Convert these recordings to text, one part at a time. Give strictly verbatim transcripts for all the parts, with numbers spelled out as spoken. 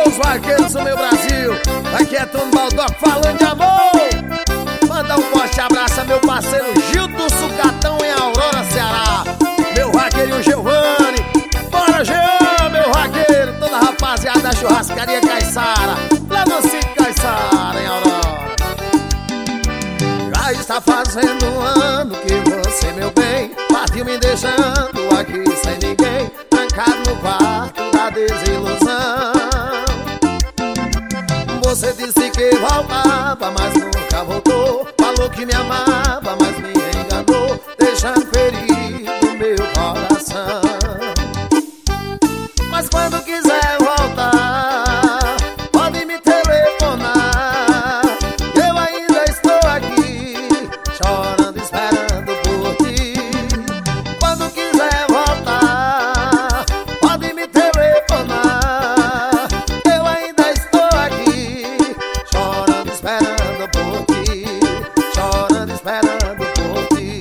os vaqueiros do meu Brasil. Aqui é Tony Baldock falando de amor. Manda um forte abraço a meu parceiro Gil do Sucatão em Aurora, Ceará. Meu vaqueirinho Giovanni. Bora, Jean, meu vaqueiro. Toda a rapaziada da churrascaria Caiçara, lá no sítio Caiçara, em Aurora. Já está fazendo um ano que você, meu bem, partiu me deixando aqui sem ninguém, trancado no quarto da desilusão. Você disse que voltava, mas nunca voltou. Falou que me amava, mas me enganou, deixando ferido meu coração. Mas quando quiser voltar, pode me telefonar. Eu ainda estou aqui, chorando, esperando por ti. Quando quiser voltar, pode me telefonar. Eu ainda estou aqui, chorando, esperando por ti. Chorando, esperando por ti.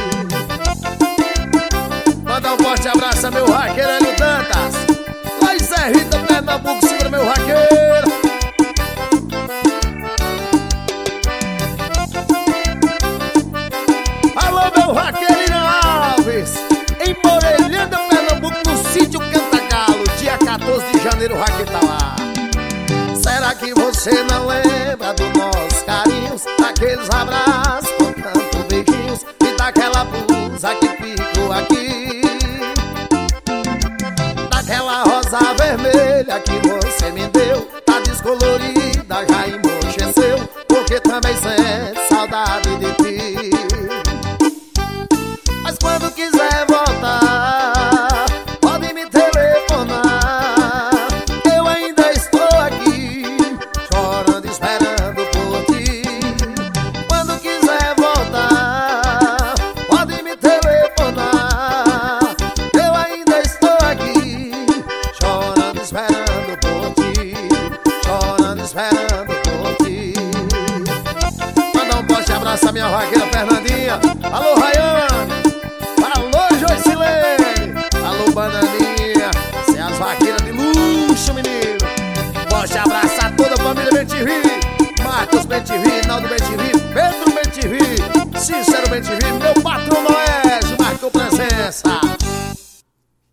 Manda um forte abraço a meu vaqueiro Hélio Dantas, lá em Serrita, Pernambuco. Segura meu vaqueiro. Alô, meu vaqueiro Irã Alves, em Morelhanda, Pernambuco, no sítio Cantagalo, dia quatorze de janeiro, o vaqueiro tá lá. Será que você não lembra dos nossos carinhos, daqueles abraços com tantos beijinhos e daquela blusa que ficou aqui, daquela rosa vermelha que você me deu, tá descolorida, já enmocheceu, porque também sente saudade de ti. Mas quando quiser voltar, pode me telefonar. Eu ainda estou aqui, chorando, esperando por ti. Quando quiser voltar, pode me telefonar. Eu ainda estou aqui, chorando, esperando por ti. Chorando, esperando por ti. Manda um forte abraço a minha vaqueira Fernandinha. Alô, Rayane. Alô, Joicilene. Alô, Bananinha. Cê é as vaqueiras de luxo, menino. Forte abraço a toda a família Bentivi. Marcos Bentivi, Naldo Bentivi, Pedro Bentivi, Cícero Bentivi, meu patrão Noés marcou presença.